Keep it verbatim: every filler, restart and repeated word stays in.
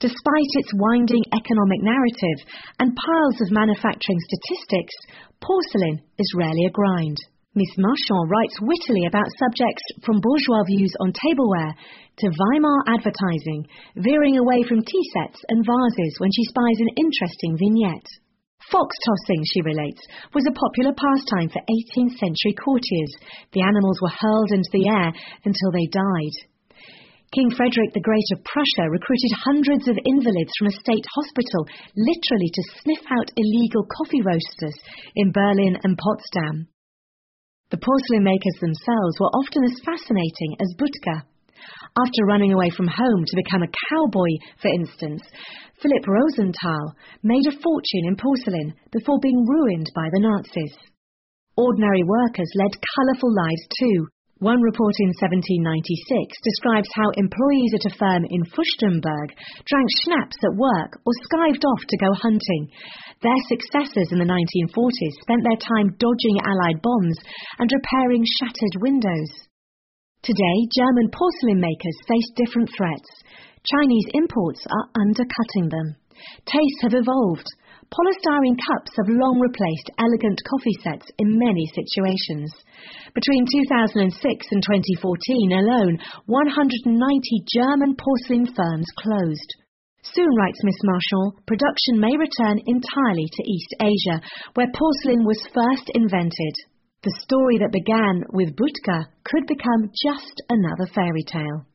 Despite its winding economic narrative and piles of manufacturing statistics, porcelain is rarely a grind. Miss Marchand writes wittily about subjects from bourgeois views on tableware to Weimar advertising, veering away from tea sets and vases when she spies an interesting vignette. Fox tossing, she relates, was a popular pastime for eighteenth century courtiers. The animals were hurled into the air until they died. King Frederick the Great of Prussia recruited hundreds of invalids from a state hospital, literally to sniff out illegal coffee roasters in Berlin and Potsdam. The porcelain makers themselves were often as fascinating as Butker. After running away from home to become a cowboy, for instance, Philipp Rosenthal made a fortune in porcelain before being ruined by the Nazis. Ordinary workers led colourful lives too. One report in seventeen ninety-six describes how employees at a firm in Fürstenberg drank schnapps at work or skived off to go hunting. Their successors in the nineteen forties spent their time dodging Allied bombs and repairing shattered windows. Today, German porcelain makers face different threats. Chinese imports are undercutting them. Tastes have evolved. Polystyrene cups have long replaced elegant coffee sets in many situations. Between two thousand six and twenty fourteen alone, one hundred ninety German porcelain firms closed. Soon, writes Miss Marchand, production may return entirely to East Asia, where porcelain was first invented. The story that began with Butker could become just another fairy tale.